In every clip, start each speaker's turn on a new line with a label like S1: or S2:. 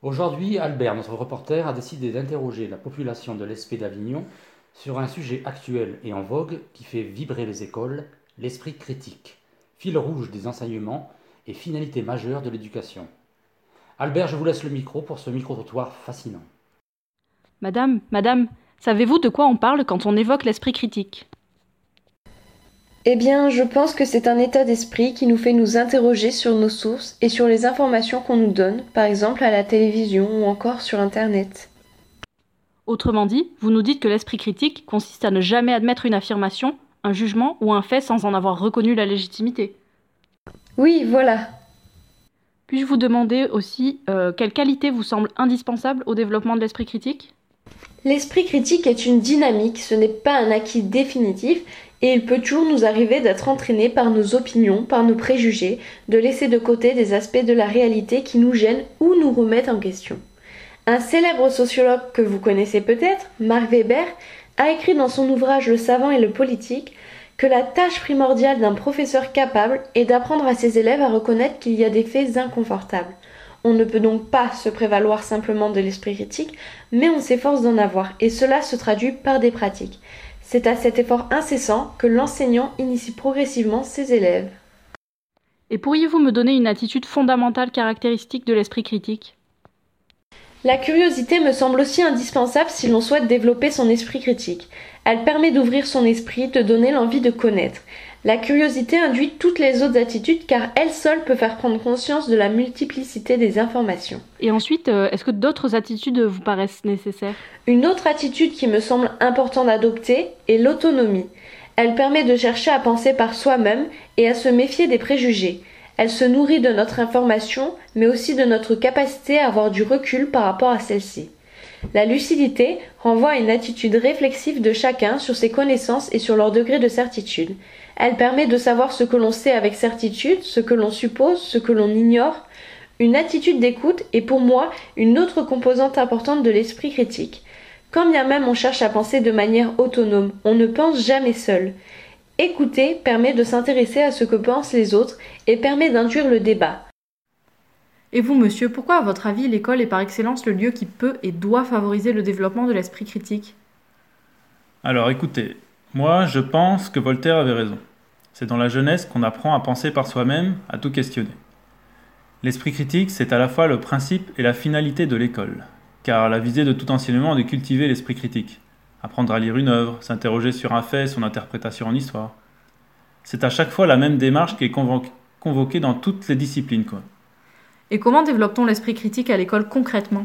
S1: Aujourd'hui, Albert, notre reporter, a décidé d'interroger la population de l'ESP d'Avignon sur un sujet actuel et en vogue qui fait vibrer les écoles, l'esprit critique, fil rouge des enseignements et finalité majeure de l'éducation. Albert, je vous laisse le micro pour ce micro-trottoir fascinant.
S2: Madame, savez-vous de quoi on parle quand on évoque l'esprit critique?
S3: Eh bien, je pense que c'est un état d'esprit qui nous fait nous interroger sur nos sources et sur les informations qu'on nous donne, par exemple à la télévision ou encore sur Internet.
S2: Autrement dit, vous nous dites que l'esprit critique consiste à ne jamais admettre une affirmation, un jugement ou un fait sans en avoir reconnu la légitimité.
S3: Oui, voilà.
S2: Puis-je vous demander aussi quelle qualité vous semble indispensable au développement de l'esprit critique?
S3: L'esprit critique est une dynamique, ce n'est pas un acquis définitif, et il peut toujours nous arriver d'être entraîné par nos opinions, par nos préjugés, de laisser de côté des aspects de la réalité qui nous gênent ou nous remettent en question. Un célèbre sociologue que vous connaissez peut-être, Marc Weber, a écrit dans son ouvrage Le savant et le politique que la tâche primordiale d'un professeur capable est d'apprendre à ses élèves à reconnaître qu'il y a des faits inconfortables. On ne peut donc pas se prévaloir simplement de l'esprit critique, mais on s'efforce d'en avoir, et cela se traduit par des pratiques. C'est à cet effort incessant que l'enseignant initie progressivement ses élèves.
S2: Et pourriez-vous me donner une attitude fondamentale caractéristique de l'esprit critique?
S3: La curiosité me semble aussi indispensable si l'on souhaite développer son esprit critique. Elle permet d'ouvrir son esprit, de donner l'envie de connaître. La curiosité induit toutes les autres attitudes car elle seule peut faire prendre conscience de la multiplicité des informations.
S2: Et ensuite, est-ce que d'autres attitudes vous paraissent nécessaires?
S3: Une autre attitude qui me semble important d'adopter est l'autonomie. Elle permet de chercher à penser par soi-même et à se méfier des préjugés. Elle se nourrit de notre information, mais aussi de notre capacité à avoir du recul par rapport à celle-ci. La lucidité renvoie à une attitude réflexive de chacun sur ses connaissances et sur leur degré de certitude. Elle permet de savoir ce que l'on sait avec certitude, ce que l'on suppose, ce que l'on ignore. Une attitude d'écoute est pour moi une autre composante importante de l'esprit critique. Quand bien même on cherche à penser de manière autonome, on ne pense jamais seul. Écouter permet de s'intéresser à ce que pensent les autres et permet d'induire le débat.
S2: Et vous, monsieur, pourquoi, à votre avis, l'école est par excellence le lieu qui peut et doit favoriser le développement de l'esprit critique?
S4: Alors écoutez, moi je pense que Voltaire avait raison. C'est dans la jeunesse qu'on apprend à penser par soi-même, à tout questionner. L'esprit critique, c'est à la fois le principe et la finalité de l'école, car la visée de tout enseignement est de cultiver l'esprit critique. Apprendre à lire une œuvre, s'interroger sur un fait, son interprétation en histoire. C'est à chaque fois la même démarche qui est convoquée dans toutes les disciplines, quoi.
S2: Et comment développe-t-on l'esprit critique à l'école concrètement?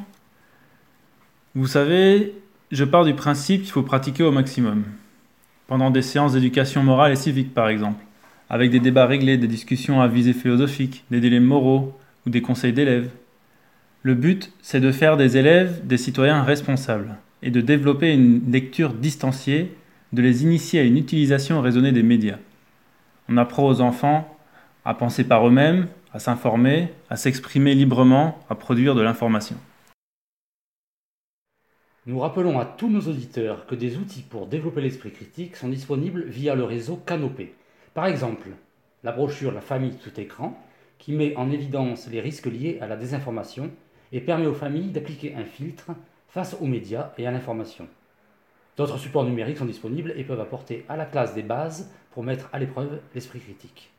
S4: Vous savez, je pars du principe qu'il faut pratiquer au maximum. Pendant des séances d'éducation morale et civique, par exemple, avec des débats réglés, des discussions à visée philosophique, des dilemmes moraux ou des conseils d'élèves. Le but, c'est de faire des élèves des citoyens responsables et de développer une lecture distanciée, de les initier à une utilisation raisonnée des médias. On apprend aux enfants à penser par eux-mêmes, à s'informer, à s'exprimer librement, à produire de l'information.
S1: Nous rappelons à tous nos auditeurs que des outils pour développer l'esprit critique sont disponibles via le réseau Canopé. Par exemple, la brochure La famille tout écran, qui met en évidence les risques liés à la désinformation et permet aux familles d'appliquer un filtre face aux médias et à l'information. D'autres supports numériques sont disponibles et peuvent apporter à la classe des bases pour mettre à l'épreuve l'esprit critique.